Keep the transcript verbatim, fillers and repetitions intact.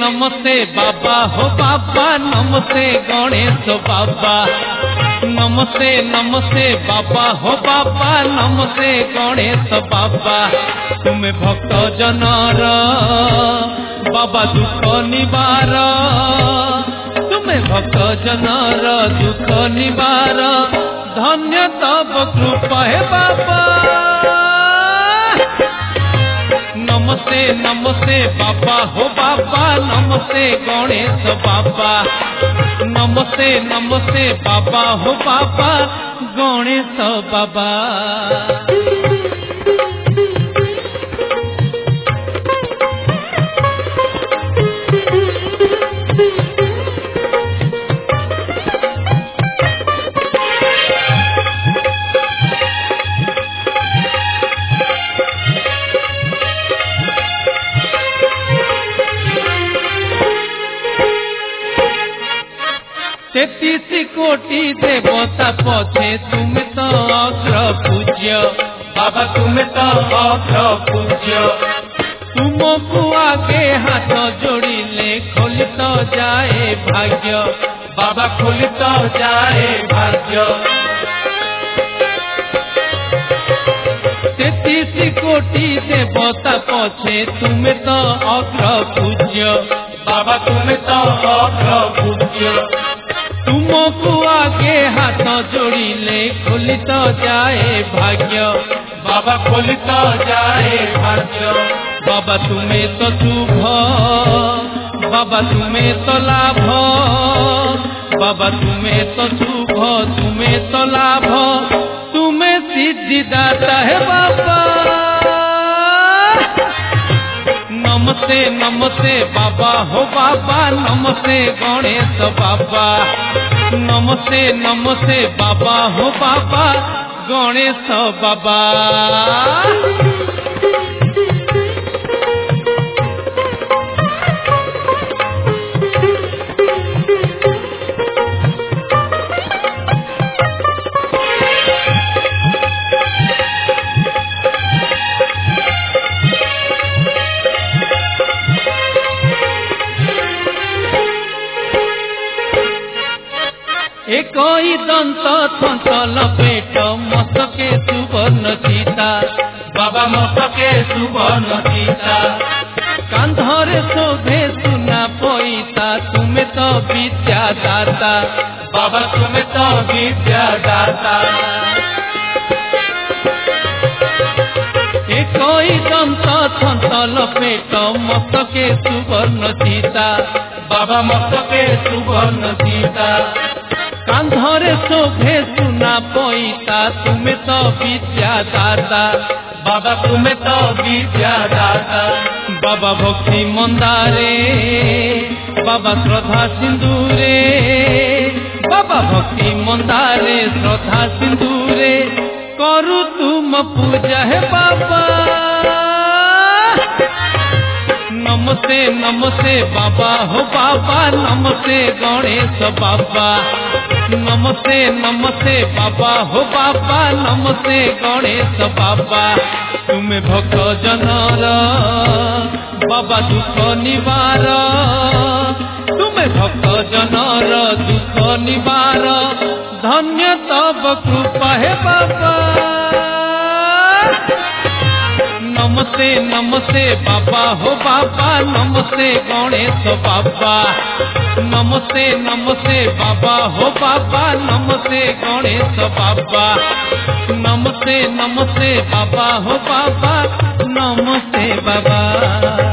नमस्ते बाबा हो बाबा, नमस्ते गणेश बाबा। नमस्ते नमस्ते बाबा हो बाबा, नमस्ते गणेश बाबा। तुम्हें भक्त जनर बाबा दुख निवार, तुम्हें भक्त जनर दुख निवार। धन्य तब कृपा है बाबा। नमस्ते नमस्ते बाबा हो बाबा, नमस्ते गणेश बाबा। नमस्ते नमस्ते बाबा हो बाबा, गणेश बाबा। तेतीस कोटि देवता पछे तुम्हें तो अग्र पूज्य बाबा, तुम्हें तो अग्र पूज्य। तुमको आगे हाथ जोड़िले खोली तो जाए भाग्य बाबा, खोली तो जाए भाग्य। तेतीस कोटि देवता पछे तुम्हें तो अग्र पूज्य बाबा, तुम्हें तो अग्र पूज्य। तुमको आगे हाथ जोड़िले खोली तो जाए भाग्य बाबा, खोली तो जाए भाग्य। बाबा तुम्हें तो शुभ बाबा, तुम्हें तो लाभ बाबा, तुम्हें तो शुभ तुम्हें तो लाभ। तुम्हें सिद्धि दाता है बाबा। नमस्ते नमस्ते बाबा हो बाबा, नमस्ते गणेश बाबा। नमस्ते नमस्ते बाबा हो बाबा, गणेश बाबा। कोई दंत थंतल पेट मस्तके सुवर्ण सीता बाबा, मस्तके सुवर्ण सीता। कांधरे शोभे सुना पैसा, तुम्हें तो विद्या दाता बाबा, तुम्हें तो विद्या दाता। कोई दंत थंतल पेट मस्तके सुवर्ण सीता बाबा, मस्तके सुवर्ण सीता। कांधरे शोभे सुना पैसा, तुम्हें तो विद्या दाता बाबा, तुम्हें तो विद्या दाता। बाबा भक्ति मंदारे बाबा, श्रद्धा सिंदूरे बाबा, भक्ति मंदारे श्रद्धा सिंदूरे। करू तुम पूजा है बाबा। नमस्ते नमस्ते बाबा हो बाबा, नमस्ते गणेश बाबा। नमस्ते नमस्ते बाबा हो बाबा, नमस्ते गणेश बाबा। तुम्हें भक्त जनर बाबा दुख निवार, तुम्हें भक्त जनर दुख निवार। धन्य तब कृपा है बाबा। नमस्ते नमस्ते बाबा हो बाबा, नमस्ते गणेश बाबा। नमस्ते नमस्ते बाबा हो बाबा, नमस्ते गणेश बाबा। नमस्ते नमस्ते बाबा हो बाबा, नमस्ते बाबा।